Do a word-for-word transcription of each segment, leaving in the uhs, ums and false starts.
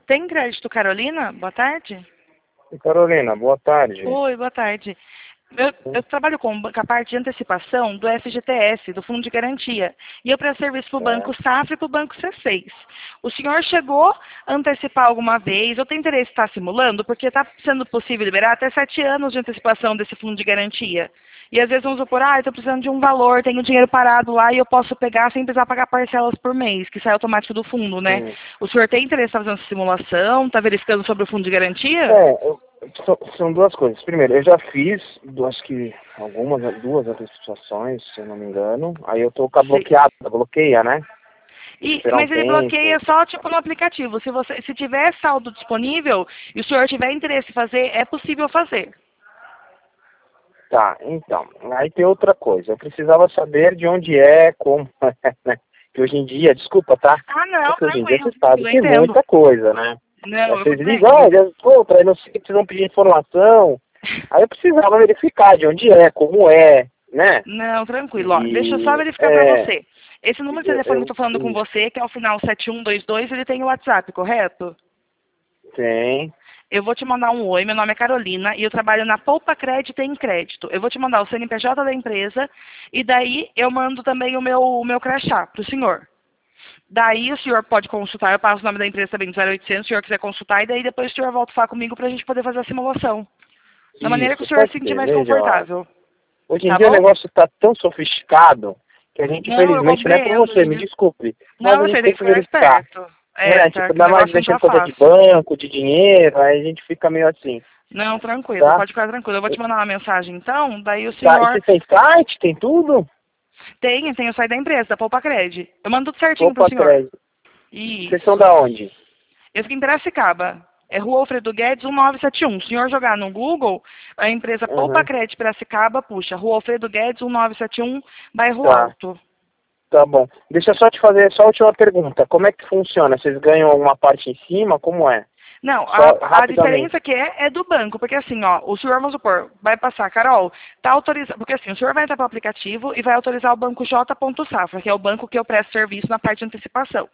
Tem crédito, Carolina? Boa tarde. Carolina, boa tarde. Oi, boa tarde. Eu, eu trabalho com a parte de antecipação do F G T S, do Fundo de Garantia. E eu presto serviço para o Banco Safra e para o Banco C seis. O senhor chegou a antecipar alguma vez? Eu tenho interesse em estar simulando, porque está sendo possível liberar até sete anos de antecipação desse Fundo de Garantia. E às vezes vamos supor, ah, estou precisando de um valor, tenho dinheiro parado lá e eu posso pegar sem precisar pagar parcelas por mês, que sai automático do fundo, né? Sim. O senhor tem interesse em estar fazendo essa simulação? Está verificando sobre o Fundo de Garantia? É, eu, so- são duas coisas. Primeiro, eu já fiz, acho que algumas, duas antecipações, se eu não me engano. Aí eu tô com a Sim. bloqueada, bloqueia, né? E, Esperar um mas ele tempo. bloqueia só tipo no aplicativo. Se você se tiver saldo disponível e o senhor tiver interesse em fazer, é possível fazer. Tá, então. Aí tem outra coisa. Eu precisava saber de onde é, como, né? Que hoje em dia, desculpa, tá? Ah, não, Porque hoje em dia tranquilo, você sabe eu que tem entendo. muita coisa, né? Não, Aí eu vocês ligam, compreendo. olha, pô, pra não sei, precisam pedir informação. Aí eu precisava verificar de onde é, como é, né? Não, tranquilo. Ó, deixa eu só E verificar para é, você. Esse número de eu, telefone que eu eu, estou falando com isso, você, que é o final sete um dois dois, ele tem o WhatsApp, correto? tem. Eu vou te mandar um oi, meu nome é Carolina e eu trabalho na Poupa Crédito em Crédito. Eu vou te mandar o C N P J da empresa e daí eu mando também o meu, o meu crachá para o senhor. Daí o senhor pode consultar, eu passo o nome da empresa também do zero oitocentos, se o senhor quiser consultar, e daí depois o senhor volta a falar comigo para a gente poder fazer a simulação. Da maneira que o Isso, senhor pode se sentir ser. mais Veja, ó. confortável. Hoje em Tá dia o bom? negócio está tão sofisticado que a gente, Não, eu infelizmente, não é por compreendo. você, Hoje em me dia... desculpe, mas Não, a eu sei, gente tem tem que que ficar verificar. esperto. É, É, tá, tipo, que o ainda mais negócio não mexendo tá com coisa de fácil. banco, de dinheiro, aí a gente fica meio assim, Não, tranquilo, tá? pode ficar tranquilo. Eu vou te mandar uma mensagem então, daí o Tá, e senhor você tem site, tem tudo? tem, tem o site da empresa, da Poupa Cred. Eu mando tudo certinho pro Opa, senhor. crédito. Vocês são Isso. da onde? Eu fico em Piracicaba. É Rua Alfredo Guedes, um nove sete um. Se o senhor jogar no Google, a empresa Poupa Uhum. Cred Piracicaba, puxa, Rua Alfredo Guedes, um nove sete um, bairro Tá, Alto. tá bom. Deixa eu só te fazer só a última pergunta. Como é que funciona? Vocês ganham alguma parte em cima? Como é? Não, Só a, a rapidamente. diferença que é, é do banco, porque assim, ó, o senhor, vamos supor, vai passar, Carol, tá autorizado, porque assim, o senhor vai entrar para o aplicativo e vai autorizar o banco J. Safra, que é o banco que eu presto serviço na parte de antecipação.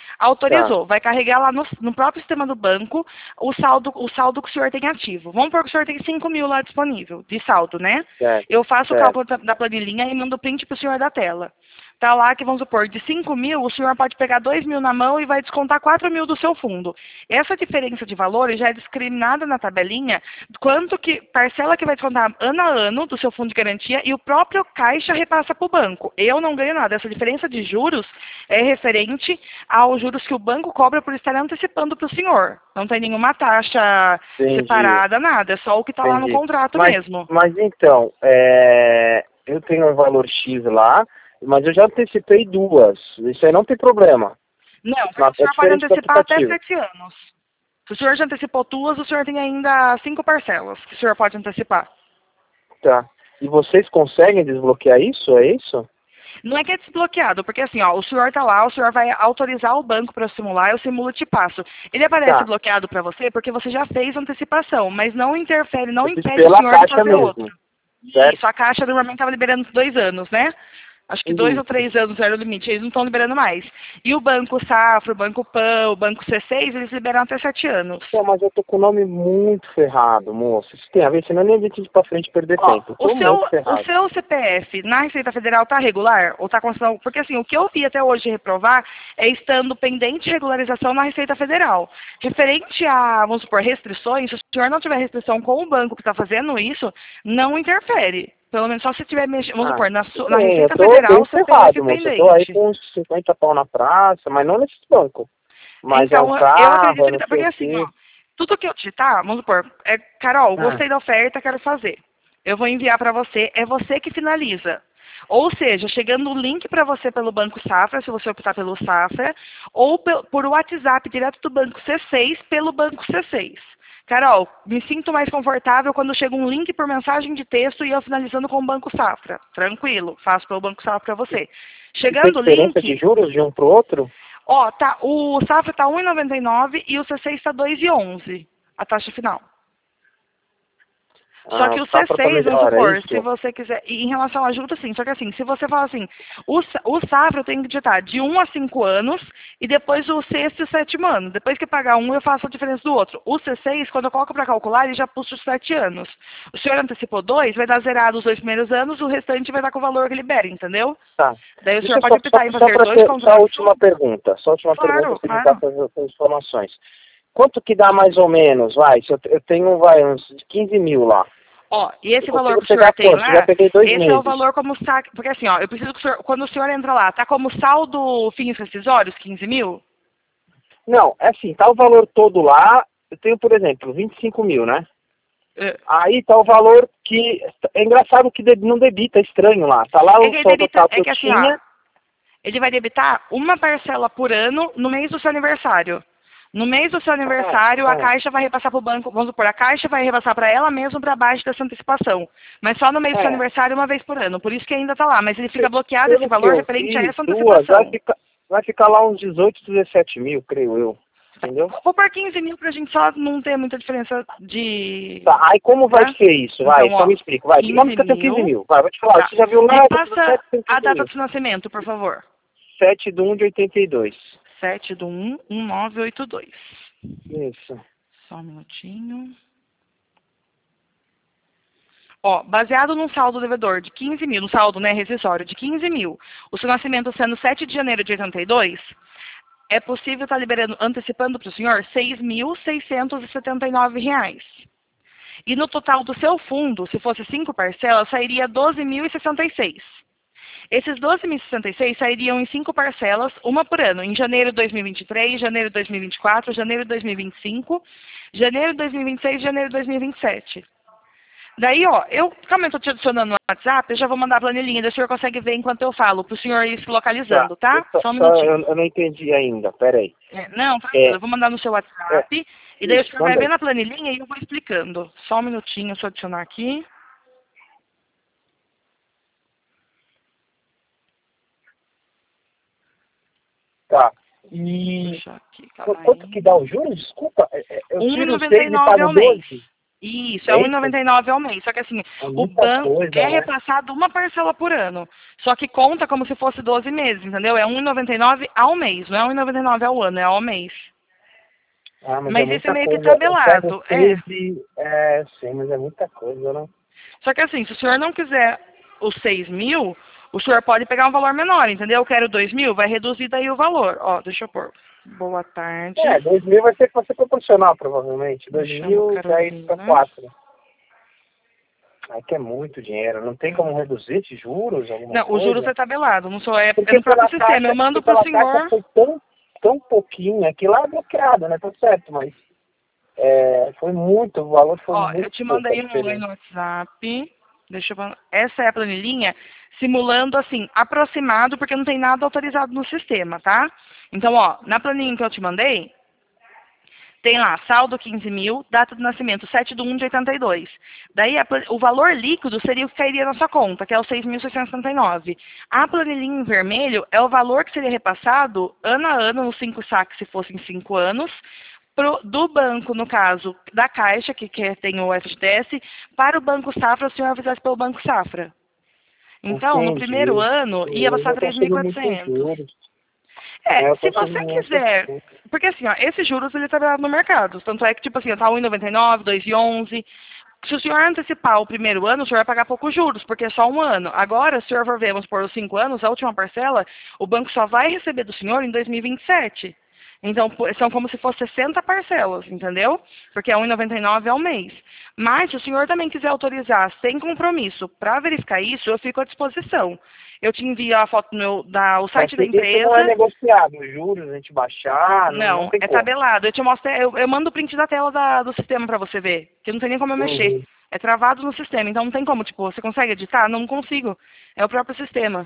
Tá, Autorizou, vai carregar lá no, no próprio sistema do banco o saldo, o saldo que o senhor tem ativo. Vamos supor que o senhor tem cinco mil lá disponível, de saldo, né? certo, Eu faço o certo. cálculo da, da planilhinha e mando o print para o senhor da tela. Tá lá que, vamos supor, de cinco mil, o senhor pode pegar dois mil na mão e vai descontar quatro mil do seu fundo. Essa diferença de valores já é discriminada na tabelinha, quanto que, parcela que vai descontar ano a ano do seu fundo de garantia e o próprio caixa repassa para o banco. Eu não ganho nada. Essa diferença de juros é referente aos juros que o banco cobra por estar antecipando para o senhor. Não tem nenhuma taxa Entendi, separada, nada. É só o que está lá no entendi. contrato Mas, mesmo. mas então, é, eu tenho um valor X lá, mas eu já antecipei duas. Isso aí não tem problema. Não, porque Na- o É senhor pode diferente do antecipar até aplicativo. sete anos. Se o senhor já antecipou duas, o senhor tem ainda cinco parcelas que o senhor pode antecipar. Tá. E vocês conseguem desbloquear isso? É isso? Não é que é desbloqueado, porque assim, ó, o senhor está lá, o senhor vai autorizar o banco para simular, eu simulo e te passo. Ele aparece Tá. bloqueado para você porque você já fez antecipação, mas não interfere, não Eu fiz impede o pela senhor de caixa fazer outro. mesmo, certo? Isso, a Caixa normalmente estava liberando dois anos, né? Acho que dois ou Isso. três anos era o limite, eles não estão liberando mais. E o Banco Safra, o Banco Pan, o Banco C seis, eles liberam até sete anos. Pô, mas eu tô com o nome muito ferrado, moço. Isso tem a ver, senão nem adianta ir pra frente e perder Ó, tempo. Eu o tô muito seu, o ferrado. seu C P F na Receita Federal está regular? Ou está constando? Porque assim, o que eu vi até hoje de reprovar é estando pendente de regularização na Receita Federal. Referente a, vamos supor, restrições, se o senhor não tiver restrição com o banco que está fazendo isso, não interfere. Pelo menos só se tiver, mex- vamos Ah, supor, na, tudo su- na bem, eu Receita tô Federal bem o C P F ferrado, moço. Eu tô aí pendente. com uns cinquenta pau na praça, mas não nesse banco. Mas é um Então, eu carro, acredito é que, não tá- sei porque o assim, ó, quê. tudo que eu te, tá, vamos supor, é, Carol, Ah, gostei da oferta, quero fazer. Eu vou enviar para você, é você que finaliza. Ou seja, chegando o link para você pelo Banco Safra, se você optar pelo Safra, ou pe- por WhatsApp direto do Banco C seis, pelo Banco C seis. Carol, me sinto mais confortável quando chega um link por mensagem de texto e eu finalizando com o Banco Safra. Tranquilo, faço pelo Banco Safra para você. e tem Chegando o diferença de link, juros de um pro outro? ó, tá, o Safra tá um e noventa e nove e o C seis está dois e onze, a taxa final. Só que Ah, o tá pra C seis, vamos melhor, é supor, se isso? você quiser, e em relação à juta, sim, só que assim, se você falar assim, o, sa- o safra eu tenho que digitar de um a cinco anos e depois o sexto e o sétimo ano. Depois que pagar um, eu faço a diferença do outro. O C seis, quando eu coloco para calcular, ele já puxa os sete anos. O senhor antecipou dois, vai dar zerado os dois primeiros anos, o restante vai dar com o valor que libera, entendeu? Tá. Daí o Deixa senhor eu só, pode só, optar em só fazer para dois ter só a contratos. última pergunta. Só a última pergunta, Claro, se me dá claro. essas essas informações. Quanto que dá mais ou menos? Vai, se eu, eu tenho, vai, uns quinze mil lá. Ó, e Eu esse valor consigo que o senhor pegar tem quanto? Já lá, peguei dois esse é o meses. valor como saque. Porque assim, ó, eu preciso que o senhor, quando o senhor entra lá, tá como saldo fins rescisórios, quinze mil? Não, é assim, tá o valor todo lá. Eu tenho, por exemplo, vinte e cinco mil, né? É Aí tá o valor que... É engraçado que de- não debita, é estranho lá. Tá lá é o que ele saldo debita, total que é eu que assim, ó, tinha. ele vai debitar uma parcela por ano no mês do seu aniversário. No mês do seu Ah, aniversário, a tá. Caixa vai repassar para o banco, vamos supor, a Caixa vai repassar para ela mesmo para baixo dessa antecipação. Mas só no mês do seu É, aniversário, uma vez por ano. Por isso que ainda está lá. Mas ele fica pe- bloqueado esse pelo que valor eu referente a vi, essa duas, vai antecipação. ficar, vai ficar lá uns dezoito, dezessete mil, creio eu. Entendeu? Vou por quinze mil pra gente só não ter muita diferença de... Tá, aí como vai Tá? ser isso? Vai, Então, só ó, me explica. Vai, digamos quinze que eu tenho quinze mil. mil. Vai, vou te falar, Tá. você já viu Me lá, tá tudo passa certo, tem a quinze data mil. de nascimento, por favor. sete de um de oitenta e dois. sete do um, um nove oito dois. Isso. Só um minutinho. Ó, baseado num saldo devedor de quinze mil, no saldo, né, rescisório de quinze mil, o seu nascimento sendo sete de janeiro de oitenta e dois, é possível estar liberando, antecipando para o senhor seis mil seiscentos e setenta e nove reais. E no total do seu fundo, se fosse cinco parcelas, sairia doze mil e sessenta e seis. Esses doze mil e sessenta e seis sairiam em cinco parcelas, uma por ano, em janeiro de dois mil e vinte e três, janeiro de dois mil e vinte e quatro, janeiro de dois mil e vinte e cinco, janeiro de dois mil e vinte e seis e janeiro de dois mil e vinte e sete. Daí, ó, eu, como eu estou te adicionando no WhatsApp, eu já vou mandar a planilhinha, daí o senhor consegue ver enquanto eu falo, para o senhor ir se Tá, localizando, tá? só, Só um só minutinho. eu, eu não entendi ainda, peraí. É, não, tranquilo, É, eu vou mandar no seu é, WhatsApp, e daí o isso, senhor vai manda ver aí. na planilhinha e eu vou explicando. Só um minutinho, só adicionar aqui. Tá. E Puxa aqui, qu- calma quanto aí. que dá o juros? Desculpa, é, é, eu um e tiro noventa e seis e nove pago ao mês. doze. Isso, é É isso? um e noventa e nove ao mês. Só que assim, É o muita banco coisa, é né? repassado uma parcela por ano. Só que conta como se fosse doze meses, entendeu? É um e noventa e nove ao mês, não é um e noventa e nove ao ano, é ao mês. Ah, mas é Mas isso é muita meio que coisa. Eu pego tabelado, é. treze, é, sim, mas é muita coisa, né? Só que assim, se o senhor não quiser os seis mil, o senhor pode pegar um valor menor, entendeu? Eu quero dois mil, vai reduzir daí o valor. Ó, deixa eu pôr. Boa tarde. É, dois mil vai ser, vai ser proporcional, provavelmente. Me dois chamo mil, dez para Carolina. quatro. Aí que é muito dinheiro. Não tem como reduzir de juros, alguma Não, o juros coisa? é tabelado, não sou é, é Porque no próprio pela sistema. Eu caixa, porque mando pro pela caixa senhor. foi tão, tão pouquinho. Aqui lá é bloqueado, né? Tá certo, mas é, foi muito, o valor foi Ó, eu muito te pouco a mandei um oi diferença. no WhatsApp. Deixa eu... man- Essa é a planilhinha simulando, assim, aproximado, porque não tem nada autorizado no sistema, tá? Então, ó, na planilhinha que eu te mandei, tem lá, saldo quinze mil, data de nascimento sete de um de oitenta e dois. Daí, a plan- o valor líquido seria o que cairia na sua conta, que é o seis mil seiscentos e setenta e nove. A planilhinha em vermelho é o valor que seria repassado ano a ano, nos cinco saques, se fossem cinco anos, pro- do banco, no caso, da Caixa, que, que tem o F G T S, para o Banco Safra, se o senhor fizesse pelo Banco Safra. Então, no primeiro Entendi. ano, ia Eu passar já tô três mil e achando muito quatrocentos. juros. É, É, eu tô se achando você muito. quiser, porque assim, ó, esses juros ele tá no mercado, tanto é que tipo assim, tá um e noventa e nove, dois e onze. Se o senhor antecipar o primeiro ano, o senhor vai pagar poucos juros, porque é só um ano. Agora, se o senhor for ver, vamos por os cinco anos, a última parcela, o banco só vai receber do senhor em dois mil e vinte e sete. Então, pô, são como se fossem sessenta parcelas, entendeu? Porque é um e noventa e nove ao mês. Mas, se o senhor também quiser autorizar sem compromisso para verificar isso, eu fico à disposição. Eu te envio a foto do meu, da, o Mas site da isso não é empresa. negociado. Os juros, a gente baixar, não, não Não, tem é como. tabelado. Eu te mostro, eu, eu mando o print da tela da- do sistema para você ver, que não tem nem como eu mexer. Uhum. É travado no sistema, então não tem como, tipo, você consegue editar? Não consigo. É o próprio sistema.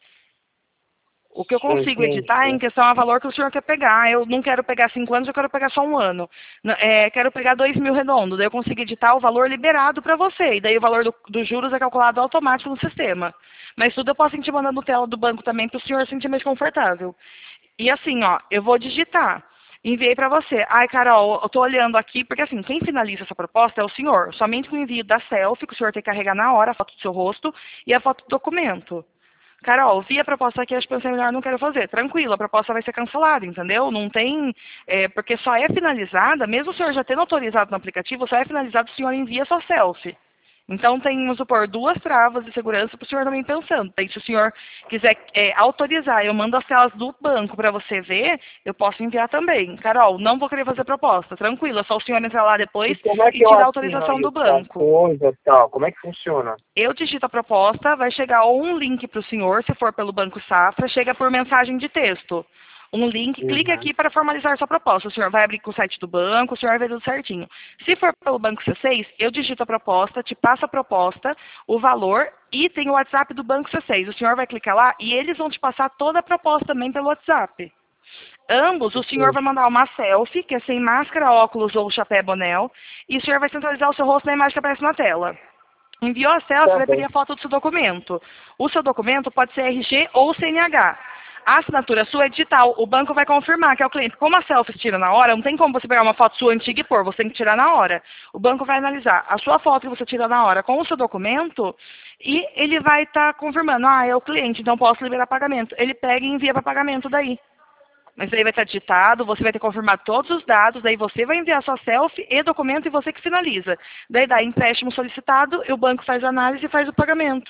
O que eu consigo editar é em Entendi. questão a valor que o senhor quer pegar. Eu não quero pegar cinco anos, eu quero pegar só um ano. N- É, quero pegar dois mil redondo. Daí eu consigo editar o valor liberado para você. E daí o valor do- dos juros é calculado automático no sistema. Mas tudo eu posso ir te mandando tela do banco também para o senhor se sentir mais confortável. E assim, ó, eu vou digitar. Enviei para você. Ai, Carol, eu tô olhando aqui, porque assim, quem finaliza essa proposta é o senhor. Somente com o envio da selfie, que o senhor tem que carregar na hora a foto do seu rosto e a foto do documento. Carol, vi a proposta aqui, acho que pensei melhor, não quero fazer. Tranquilo, a proposta vai ser cancelada, entendeu? Não tem, é, porque só é finalizada, mesmo o senhor já tendo autorizado no aplicativo, só é finalizado se o senhor envia sua selfie. Então, tem, vamos supor, duas travas de segurança para o senhor também pensando. Tem, se o senhor quiser é, autorizar, eu mando as telas do banco para você ver, eu posso enviar também. Carol, não vou querer fazer proposta, tranquilo, é só o senhor entrar lá depois E como é e que eu tirar a assino autorização aí do as banco. coisas e tal? Como é que funciona? Eu digito a proposta, vai chegar ou um link para o senhor, se for pelo Banco Safra, chega por mensagem de texto. Um link, clique Uhum. aqui para formalizar sua proposta. O senhor vai abrir com o site do banco, o senhor vai ver tudo certinho. Se for pelo Banco C seis, eu digito a proposta, te passo a proposta, o valor e tem o WhatsApp do Banco C seis. O senhor vai clicar lá e eles vão te passar toda a proposta também pelo WhatsApp. Ambos, o senhor vai mandar uma selfie, que é sem máscara, óculos ou chapéu boné, e o senhor vai centralizar o seu rosto na imagem que aparece na tela. Enviou a selfie, Tá vai pedir bem. a foto do seu documento. O seu documento pode ser R G ou C N H. A assinatura sua é digital. O banco vai confirmar que é o cliente. Como a selfie se tira na hora, não tem como você pegar uma foto sua antiga e pôr. Você tem que tirar na hora. O banco vai analisar a sua foto que você tira na hora com o seu documento e ele vai estar tá confirmando. Ah, é o cliente, então posso liberar pagamento. Ele pega e envia para pagamento daí. Mas aí vai estar digitado, você vai ter que confirmar todos os dados, daí você vai enviar sua selfie e documento e você que finaliza. Daí dá empréstimo solicitado e o banco faz a análise e faz o pagamento.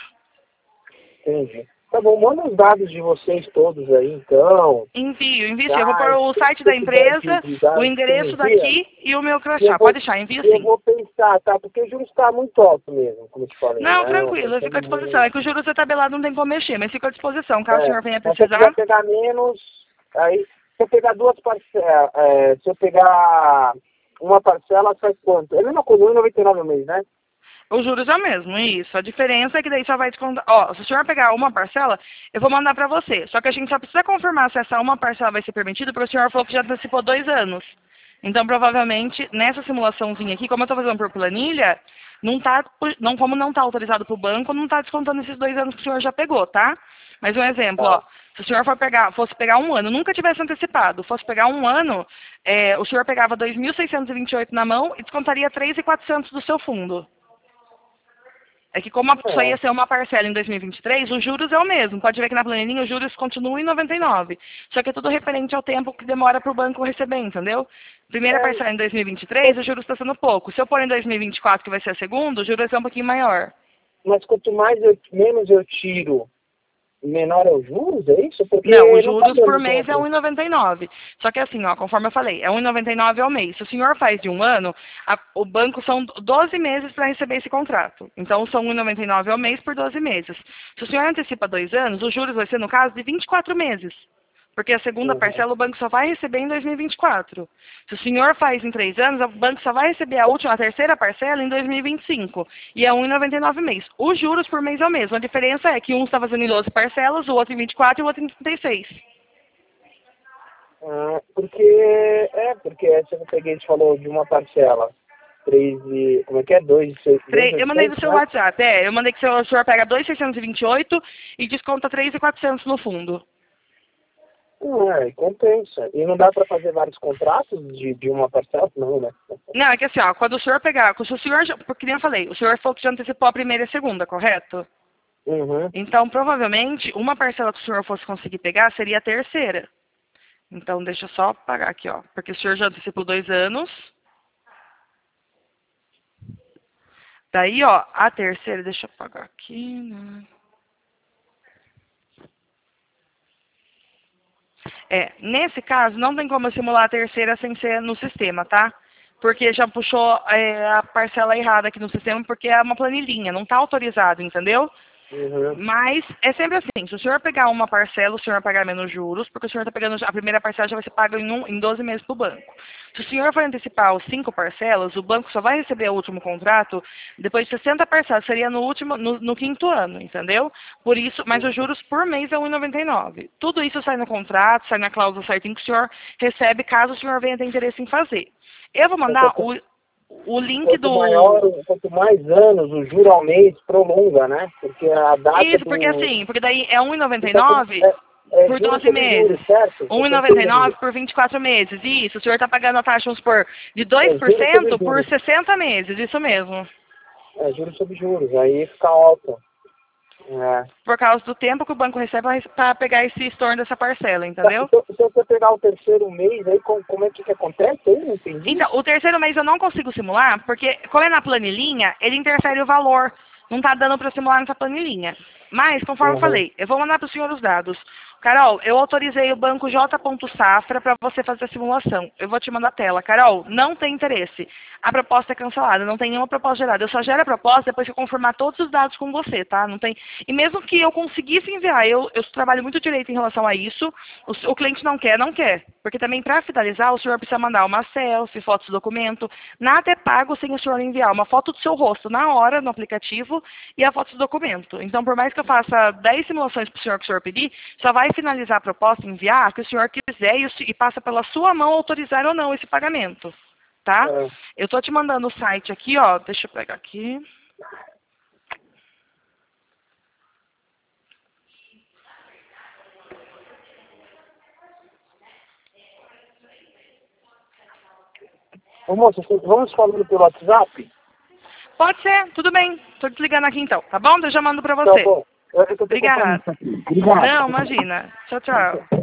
Entendi. Tá bom, manda os dados de vocês todos aí, então. Envio, envio sim. Eu vou pôr Tá, o se site da você tiver de, empresa, de o dados, você me endereço envia. daqui e o meu E eu crachá. Pode vou, deixar, envio eu sim. vou pensar, tá? Porque o juros está muito alto mesmo, como eu te falei, Não, né? tranquilo, eu fico à Pensando disposição. É muito. que o juros é tabelado, não tem como mexer, mas fico à disposição. Caso o É, senhor venha mas se eu precisar. quiser pegar menos, aí, se eu pegar duas parcelas, é, se eu pegar uma parcela, sai quanto? É a mesma coisa, um e noventa e nove ao mês, né? Os juros é o mesmo, isso. A diferença é que daí só vai descontar. Ó, se o senhor pegar uma parcela, eu vou mandar para você. Só que a gente só precisa confirmar se essa uma parcela vai ser permitida, porque o senhor falou que já antecipou dois anos. Então, provavelmente, nessa simulaçãozinha aqui, como eu estou fazendo por planilha, não tá, não, como não está autorizado para o banco, não está descontando esses dois anos que o senhor já pegou, tá? Mas um exemplo, ó. Tá. Se o senhor for pegar, fosse pegar um ano, nunca tivesse antecipado, fosse pegar um ano, é, o senhor pegava dois mil seiscentos e vinte e oito na mão e descontaria três mil e quatrocentos do seu fundo. É que como só É. ia ser uma parcela em dois mil e vinte e três, os juros é o mesmo. Pode ver que na planilhinha os juros continuam em noventa e nove. Só que é tudo referente ao tempo que demora para o banco receber, entendeu? Primeira É, parcela em dois mil e vinte e três, os juros está sendo pouco. Se eu pôr em dois mil e vinte e quatro, que vai ser a segunda, o juros vai ser um pouquinho maior. mas quanto mais eu, menos eu tiro, menor é os juros, é isso? Porque Não, os não tá juros por dando mês é tempo. um e noventa e nove. Só que assim, ó, conforme eu falei, é um e noventa e nove ao mês. Se o senhor faz de um ano, a- o banco são doze meses para receber esse contrato. Então são um e noventa e nove ao mês por doze meses. Se o senhor antecipa dois anos, os juros vai ser, no caso, de vinte e quatro meses. Porque a segunda Uhum. parcela o banco só vai receber em dois mil e vinte e quatro. Se o senhor faz em três anos, o banco só vai receber a última, a terceira parcela em dois mil e vinte e cinco. E é um e noventa e nove mês. Os juros por mês é o mesmo. A diferença é que um está fazendo em doze parcelas, o outro em vinte e quatro e o outro em trinta e seis. Ah, porque, é, porque essa que eu peguei, você falou de uma parcela, três e, como é que é? Dois, e seis, dois, Tre- Eu oito, mandei seis, no seu né? WhatsApp. É, eu mandei que o senhor pega dois mil seiscentos e vinte e oito e desconta três mil e quatrocentos no fundo. Não, é, e compensa. E não dá para fazer vários contratos de, de uma parcela? Não, né? Não, é que assim, ó, quando o senhor pegar, se o senhor, já- porque nem eu falei, o senhor falou que já antecipou a primeira e a segunda, correto? Uhum. Então, provavelmente, uma parcela que o senhor fosse conseguir pegar seria a terceira. Então, deixa eu só pagar aqui, ó. Porque o senhor já antecipou dois anos. Daí, ó, a terceira, deixa eu pagar aqui, né? É, nesse caso, não tem como eu simular a terceira sem ser no sistema, tá? Porque já puxou é, a parcela errada aqui no sistema, porque é uma planilhinha, não está autorizado, entendeu? Uhum. Mas é sempre assim, se o senhor pegar uma parcela, o senhor vai pagar menos juros, porque o senhor está pegando a primeira parcela já vai ser paga em, um, em doze meses para o banco. Se o senhor for antecipar os cinco parcelas, o banco só vai receber o último contrato depois de sessenta parcelas, seria no último, no, no quinto ano, entendeu? Por isso, mas os juros por mês é um e noventa e nove. Tudo isso sai no contrato, sai na cláusula certinho que o senhor recebe caso o senhor venha ter interesse em fazer. Eu vou Então, mandar quanto, o, o link quanto maior, do. quanto mais anos o juro ao mês prolonga, né? Porque a data Isso, porque do... assim, porque daí é um e noventa e Fica como, nove. é, É, Por juros doze sobre meses. juros, certo? um e noventa e nove por vinte e quatro meses. Isso, o senhor está pagando a taxa, vamos supor, de dois por É, juros cento sobre por juros. sessenta meses, isso mesmo. É, juros sobre juros, aí fica alto. É. Por causa do tempo que o banco recebe para pegar esse estorno dessa parcela, Tá, entendeu? Se, se você pegar o terceiro mês, aí como, como é que, que acontece? Eu não entendi. Então, o terceiro mês eu não consigo simular, porque como é na planilhinha, ele interfere o valor. Não está dando para simular nessa planilhinha. Mas, conforme eu Uhum. falei, eu vou mandar para o senhor os dados. Carol, eu autorizei o banco J. Safra para você fazer a simulação. Eu vou te mandar a tela. Carol, não tem interesse. A proposta é cancelada, não tem nenhuma proposta gerada. Eu só gero a proposta depois que eu confirmar todos os dados com você, tá? Não tem... E mesmo que eu conseguisse enviar, eu, eu trabalho muito direito em relação a isso, o, o cliente não quer, não quer. Porque também, para finalizar, o senhor precisa mandar uma selfie, fotos do documento. Nada é pago sem o senhor enviar uma foto do seu rosto na hora, no aplicativo, e a foto do documento. Então, por mais que eu faça dez simulações para o senhor que o senhor pedir, só vai finalizar a proposta e enviar que o senhor quiser e, o, e passa pela sua mão autorizar ou não esse pagamento. Tá? É. Eu tô te mandando o site aqui, ó. Deixa eu pegar aqui. Ô, moça, vamos falando pelo WhatsApp? Pode ser, tudo bem. Tô desligando aqui então, tá bom? Eu já mando pra Tá você. bom. Eu, eu tô Obrigada. acompanhando isso aqui. Obrigado. Não, imagina. Tchau, tchau.